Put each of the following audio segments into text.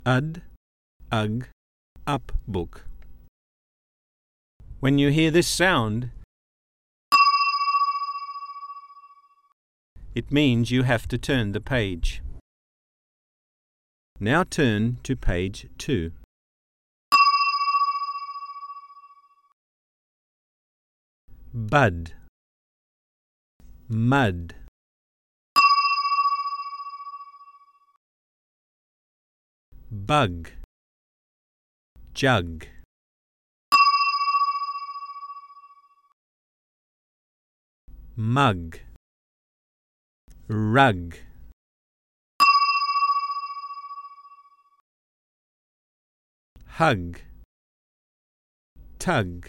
ud, ug, up book. When you hear this sound, it means you have to turn the page. Now turn to page 2. Bud, mud, bug, jug, mug, rug, hug, tug,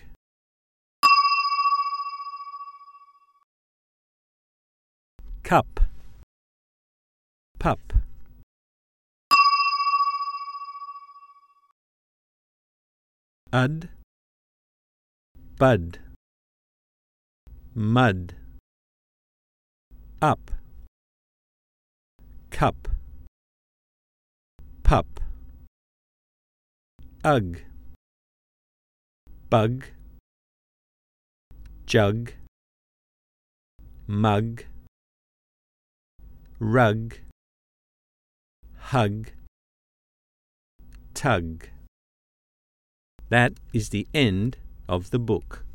cup, pup, ud, bud, mud, up, cup, pup, ug, bug, jug, mug, rug, hug, tug. That is the end of the book.